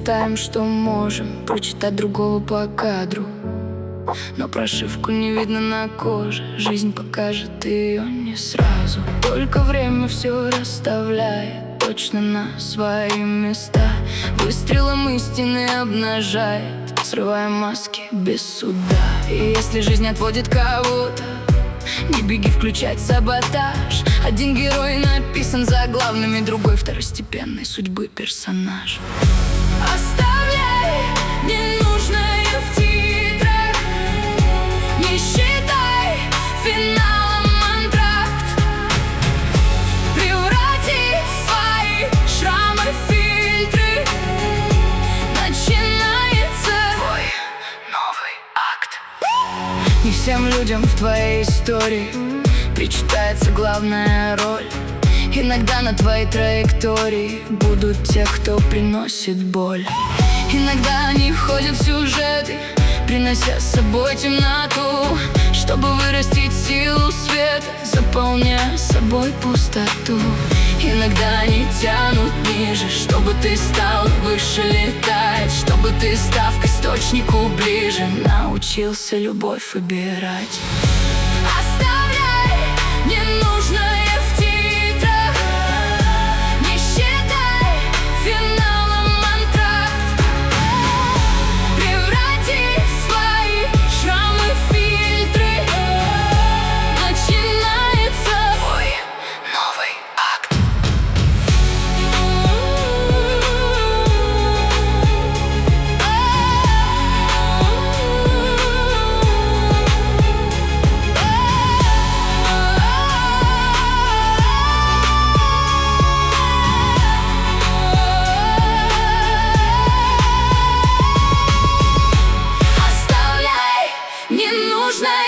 Читаем, что можем, прочитать другого по кадру, но прошивку не видно на коже. Жизнь покажет ее не сразу. Только время все расставляет точно на свои места. Выстрелом истины обнажает, срывая маски без суда. И если жизнь отводит кого-то, не беги включать саботаж. Один герой написан заглавными, другой второстепенной судьбы персонаж. Оставляй ненужное в титрах, не считай финалом антракт. Преврати свои шрамы в фильтры. Начинается твой новый акт. Не всем людям в твоей истории причитается главная роль. Иногда на твоей траектории будут те, кто приносит боль. Иногда они входят в сюжеты, принося с собой темноту, чтобы вырастить силу света, заполняя собой пустоту. Иногда они тянут ниже, чтобы ты стал выше летать, чтобы ты, став к источнику ближе, научился любовь выбирать. Оставляй ненужное в титрах, не считай финалом антракт. Преврати свои шрамы в фильтры. Начинается твой новый акт. Оставляй ненужное